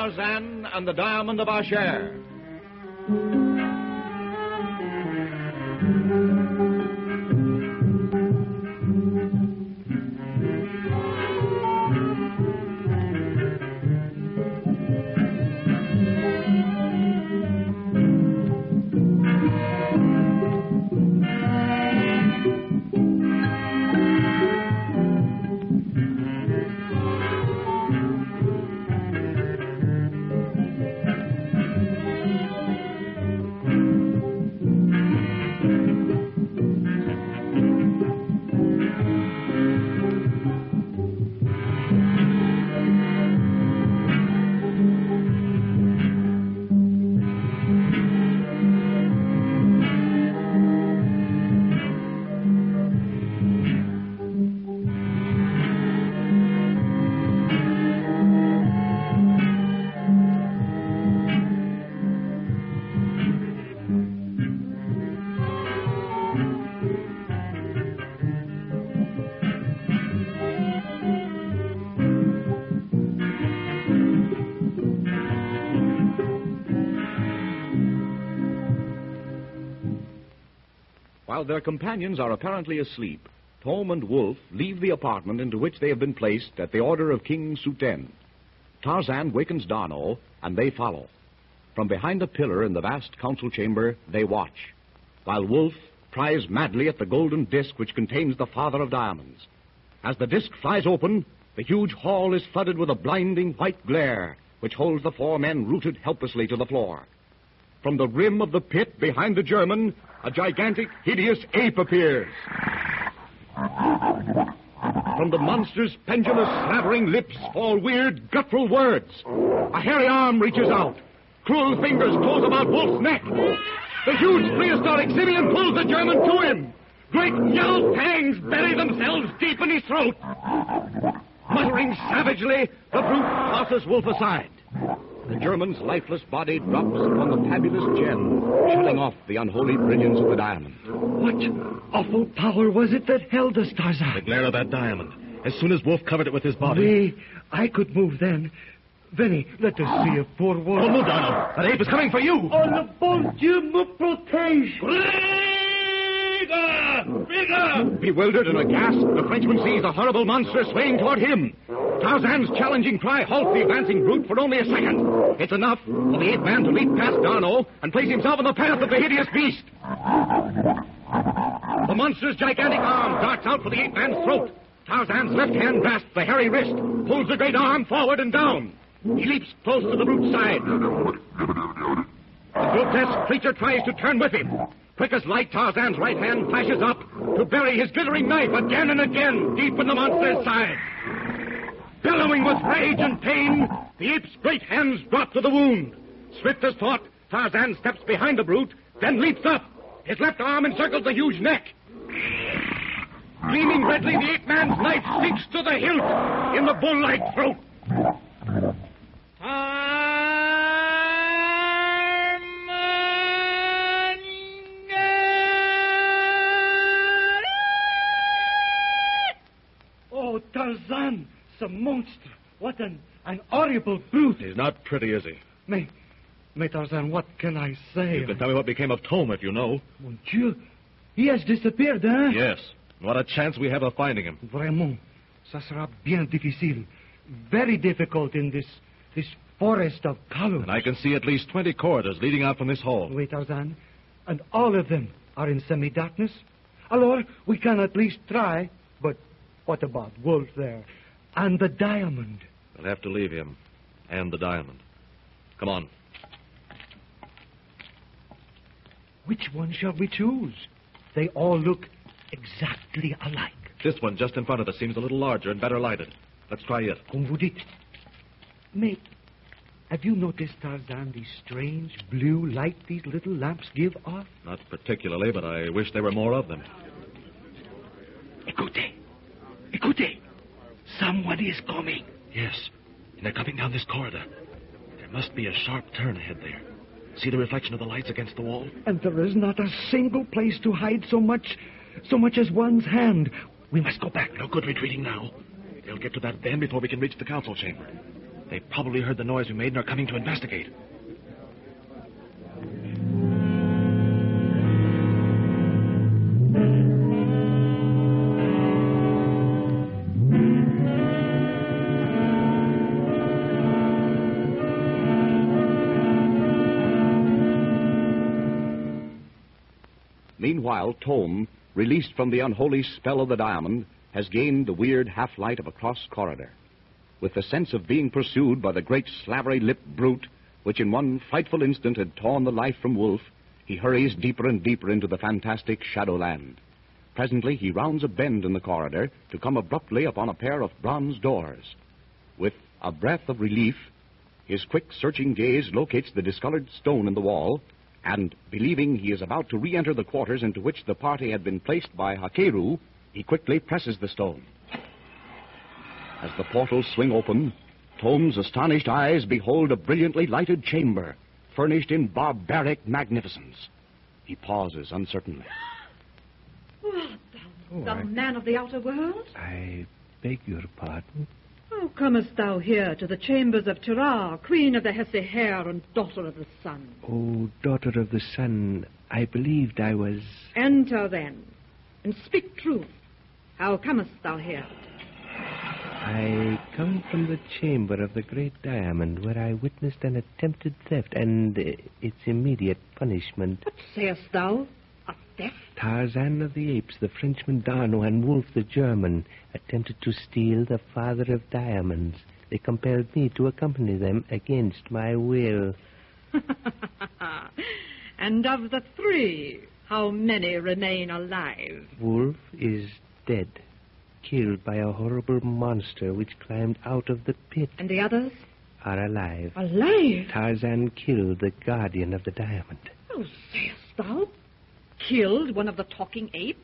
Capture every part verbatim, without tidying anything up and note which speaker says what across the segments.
Speaker 1: Tarzan and the Diamond of Asher. While their companions are apparently asleep, Tom and Wolf leave the apartment into which they have been placed at the order of King Suten. Tarzan wakens D'Arnot, and they follow. From behind a pillar in the vast council chamber, they watch, while Wolf pries madly at the golden disc which contains the father of diamonds. As the disc flies open, the huge hall is flooded with a blinding white glare, which holds the four men rooted helplessly to the floor. From the rim of the pit behind the German, a gigantic, hideous ape appears. From the monster's pendulous, slavering lips fall weird, guttural words. A hairy arm reaches out. Cruel fingers close about Wolf's neck. The huge prehistoric simian pulls the German to him. Great yellow fangs bury themselves deep in his throat. Muttering savagely, the brute tosses Wolf aside. The German's lifeless body drops upon the fabulous gem, shutting off the unholy brilliance of the diamond.
Speaker 2: What awful power was it that held us, Tarzan?
Speaker 3: The glare of that diamond. As soon as Wolf covered it with his body...
Speaker 2: We... I could move then. Venny, let us see if poor Wolf...
Speaker 3: Oh, no, Donald. That ape is coming for you.
Speaker 2: Oh, le bon Dieu me protège.
Speaker 1: Bewildered and aghast, the Frenchman sees a horrible monster swaying toward him. Tarzan's challenging cry halts the advancing brute for only a second. It's enough for the ape-man to leap past D'Arnot and place himself in the path of the hideous beast. The monster's gigantic arm darts out for the ape-man's throat. Tarzan's left hand grasps the hairy wrist, pulls the great arm forward and down. He leaps close to the brute's side. The grotesque creature tries to turn with him. Quick as light, Tarzan's right hand flashes up to bury his glittering knife again and again deep in the monster's side. Bellowing with rage and pain, the ape's great hands drop to the wound. Swift as thought, Tarzan steps behind the brute, then leaps up. His left arm encircles the huge neck. Gleaming redly, the ape-man's knife sinks to the hilt in the bull-like throat.
Speaker 2: Oh, Tarzan, some monster. What an, an horrible brute.
Speaker 3: He's not pretty, is he?
Speaker 2: Mais, mais Tarzan, what can I say?
Speaker 3: You can tell me what became of Tom if you know.
Speaker 2: Mon Dieu, he has disappeared, hein?
Speaker 3: Yes. What a chance we have of finding him.
Speaker 2: Vraiment, ça sera bien difficile. Very difficult in this this forest of colors.
Speaker 3: And I can see at least twenty corridors leading out from this hall.
Speaker 2: Oui, Tarzan. And all of them are in semi-darkness. Alors, we can at least try. But what about Wolf there? And the diamond?
Speaker 3: We'll have to leave him. And the diamond. Come on.
Speaker 2: Which one shall we choose? They all look exactly alike.
Speaker 3: This one just in front of us seems a little larger and better lighted. Let's try it.
Speaker 2: Comme vous dites. Mais, have you noticed, Tarzan, the strange blue light these little lamps give off?
Speaker 3: Not particularly, but I wish there were more of them.
Speaker 2: Écoutez. Écoutez. Someone is coming.
Speaker 3: Yes, and they're coming down this corridor. There must be a sharp turn ahead there. See the reflection of the lights against the wall?
Speaker 2: And there is not a single place to hide so much, so much as one's hand. We must go back.
Speaker 3: No good retreating now. They'll get to that bend before we can reach the council chamber. They probably heard the noise we made and are coming to investigate.
Speaker 1: Meanwhile, Tome, released from the unholy spell of the diamond, has gained the weird half-light of a cross corridor. With the sense of being pursued by the great slavery-lipped brute, which in one frightful instant had torn the life from Wolf, he hurries deeper and deeper into the fantastic Shadowland. Presently, he rounds a bend in the corridor to come abruptly upon a pair of bronze doors. With a breath of relief, his quick, searching gaze locates the discolored stone in the wall, and, believing he is about to re-enter the quarters into which the party had been placed by Hakeru, he quickly presses the stone. As the portals swing open, Tome's astonished eyes behold a brilliantly lighted chamber, furnished in barbaric magnificence. He pauses uncertainly.
Speaker 4: What, thou, oh, thou I... man of the outer world?
Speaker 5: I beg your pardon?
Speaker 4: How comest thou here to the chambers of Terah, queen of the Hesse Hair and daughter of the sun?
Speaker 5: Oh, daughter of the sun, I believed I was...
Speaker 4: Enter, then, and speak truth. How comest thou here?
Speaker 5: I come from the chamber of the Great Diamond, where I witnessed an attempted theft and uh, its immediate punishment.
Speaker 4: What sayest thou? A theft?
Speaker 5: Tarzan of the Apes, the Frenchman D'Arnot, and Wolf the German attempted to steal the father of diamonds. They compelled me to accompany them against my will.
Speaker 4: And of the three, how many remain alive?
Speaker 5: Wolf is dead, killed by a horrible monster which climbed out of the pit.
Speaker 4: And the others?
Speaker 5: Are alive.
Speaker 4: Alive?
Speaker 5: Tarzan killed the guardian of the diamond.
Speaker 4: Oh, sayest thou? Killed one of the talking apes?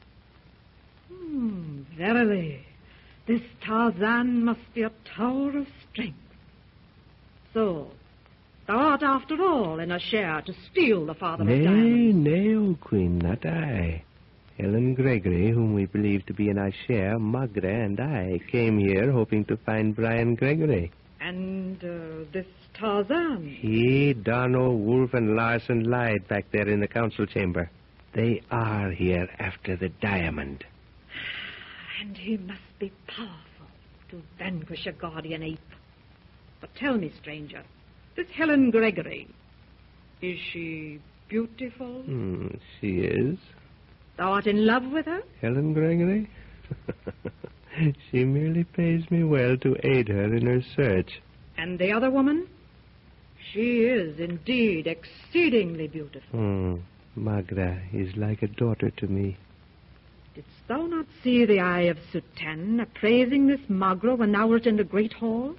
Speaker 4: Hmm, verily, this Tarzan must be a tower of strength. So, thou art after all in a share to steal the father
Speaker 5: nay,
Speaker 4: of diamonds.
Speaker 5: Nay, O Queen, not I. Helen Gregory, whom we believe to be in our share, Magra and I, came here hoping to find Brian Gregory.
Speaker 4: And uh, this Tarzan?
Speaker 5: He, D'Arnot, Wolf, and Larson lied back there in the council chamber. They are here after the diamond.
Speaker 4: And he must be powerful to vanquish a guardian ape. But tell me, stranger, this Helen Gregory, is she beautiful?
Speaker 5: Mm, she is.
Speaker 4: Thou art in love with her?
Speaker 5: Helen Gregory? She merely pays me well to aid her in her search.
Speaker 4: And the other woman? She is indeed exceedingly beautiful.
Speaker 5: Hmm. Magra is like a daughter to me.
Speaker 4: Didst thou not see the eye of Sutan appraising this Magra when thou wert in the great hall?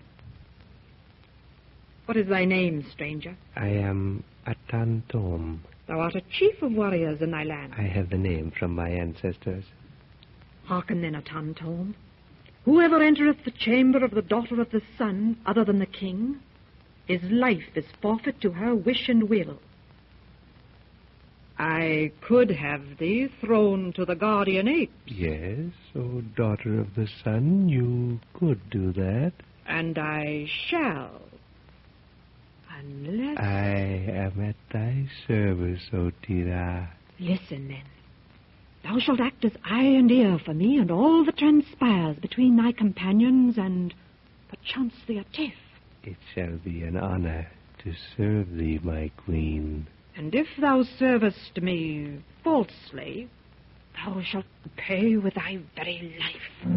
Speaker 4: What is thy name, stranger?
Speaker 5: I am Atan Tome.
Speaker 4: Thou art a chief of warriors in thy land.
Speaker 5: I have the name from my ancestors.
Speaker 4: Hearken then, Atan Tome. Whoever entereth the chamber of the daughter of the sun, other than the king, his life is forfeit to her wish and will. I could have thee thrown to the guardian apes.
Speaker 5: Yes, O daughter of the sun, you could do that.
Speaker 4: And I shall. Unless...
Speaker 5: I am at thy service, O Tira.
Speaker 4: Listen, then. Thou shalt act as eye and ear for me and all that transpires between thy companions and perchance the Atif.
Speaker 5: It shall be an honor to serve thee, my queen.
Speaker 4: And if thou servest me falsely, thou shalt pay with thy very life.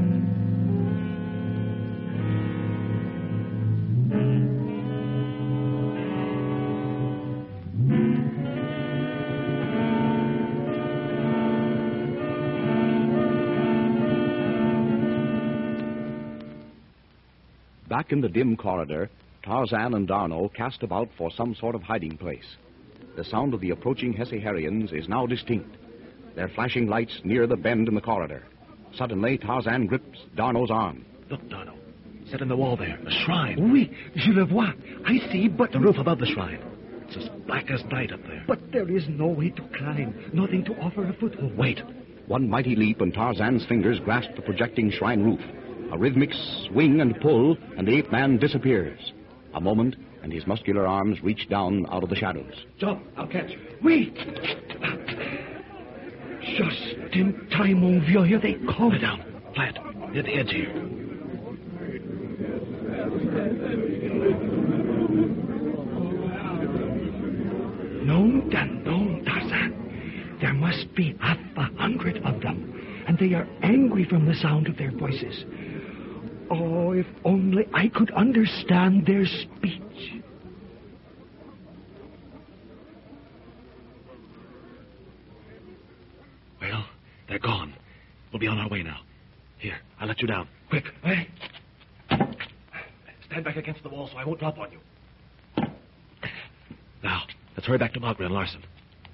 Speaker 1: Back in the dim corridor, Tarzan and D'Arnot cast about for some sort of hiding place. The sound of the approaching Hesse-Harians is now distinct. Their flashing lights near the bend in the corridor. Suddenly, Tarzan grips D'Arnot's arm.
Speaker 3: Look, D'Arnot. Set in the wall there. A shrine.
Speaker 2: Oui, je le vois. I see, but...
Speaker 3: The roof above the shrine. It's as black as night up there.
Speaker 2: But there is no way to climb. Nothing to offer a foothold.
Speaker 3: Wait.
Speaker 1: One mighty leap and Tarzan's fingers grasp the projecting shrine roof. A rhythmic swing and pull, and the ape-man disappears. A moment, and his muscular arms reach down out of the shadows.
Speaker 2: Jump, I'll catch you. Wait! Just in time, mon vieux. Here they come.
Speaker 3: Lie down. Flat. Near the edge here.
Speaker 2: No, Dan, no, Tarzan. There must be half a hundred of them, and they are angry from the sound of their voices. Oh, if only I could understand their speech.
Speaker 3: Well, they're gone. We'll be on our way now. Here, I'll let you down.
Speaker 2: Quick, eh?
Speaker 3: Stand back against the wall so I won't drop on you. Now, let's hurry back to Margaret and Larson.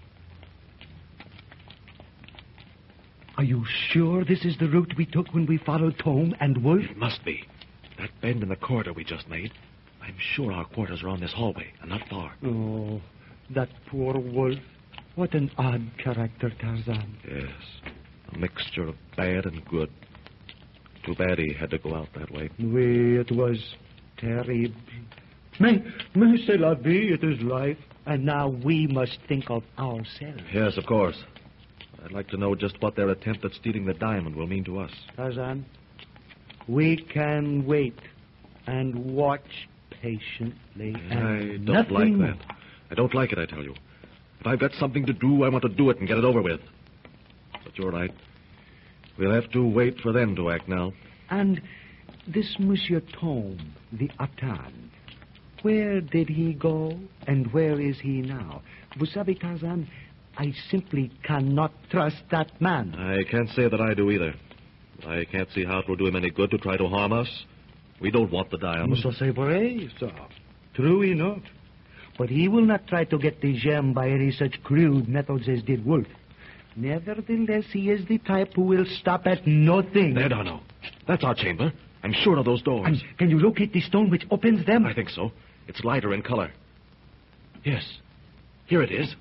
Speaker 2: Are you sure this is the route we took when we followed Tom and Wolf?
Speaker 3: It must be. That bend in the corridor we just made. I'm sure our quarters are on this hallway, and not far.
Speaker 2: Oh, that poor Wolf. What an odd character, Tarzan.
Speaker 3: Yes, a mixture of bad and good. Too bad he had to go out that way.
Speaker 2: Oui, it was terrible. Mais, mais c'est la vie, it is life. And now we must think of ourselves.
Speaker 3: Yes, of course. I'd like to know just what their attempt at stealing the diamond will mean to us.
Speaker 2: Tarzan, we can wait and watch patiently.
Speaker 3: I
Speaker 2: and
Speaker 3: don't
Speaker 2: nothing
Speaker 3: like that. I don't like it, I tell you. If I've got something to do, I want to do it and get it over with. But you're right. We'll have to wait for them to act now.
Speaker 2: And this Monsieur Tom, the Atan, where did he go and where is he now? Vous savez, Tarzan, I simply cannot trust that man.
Speaker 3: I can't say that I do either. I can't see how it will do him any good to try to harm us. We don't want the diamond.
Speaker 2: Ça c'est vrai, ça. True enough. But he will not try to get the gem by any such crude methods as did Wolf. Nevertheless, he is the type who will stop at nothing.
Speaker 3: There, Darno. That's our chamber. I'm sure of those doors.
Speaker 2: And can you locate the stone which opens them?
Speaker 3: I think so. It's lighter in color. Yes. Here it is.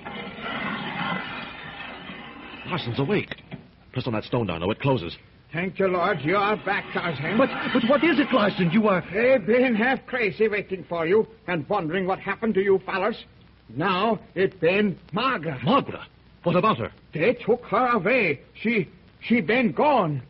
Speaker 3: Larson's awake. Press on that stone, Darno. It closes.
Speaker 6: Thank you, Lord. You are back, Tarzan.
Speaker 2: But, but what is it, Larson? You are...
Speaker 6: They've been half crazy waiting for you and wondering what happened to you fellas. Now it's been Margaret.
Speaker 3: Margaret? What about her?
Speaker 6: They took her away. She, she been gone.